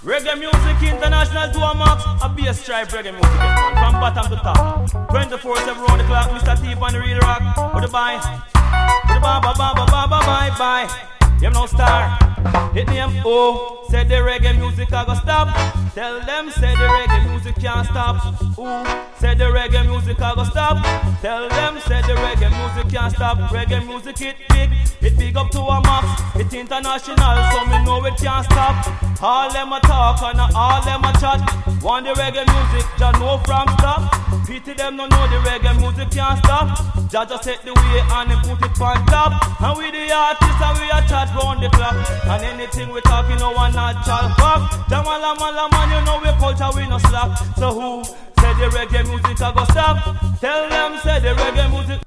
Reggae music international to a max. A bass stripe reggae music from bottom to top. 24/7 round the clock. Mr. T on the real rock. With the bye. With the bye. You know star. Hit them oh. Said the reggae music I go stop. Tell them say the reggae music can't stop. Ooh. Said the reggae music I go stop. Tell them say the reggae music can't stop. Reggae music it big up to a max. It international so me know it can't stop. All them a talk and all them a chat. Want the reggae music, just know from stop. Pity them no know the reggae music can't stop. Just set the way and then put it on top. And we the artists and we a chat round the clock. And anything we talking no one natural fuck. Jamala man, you know we culture we no slack. So who said the reggae music I go stop? Tell them say the reggae music.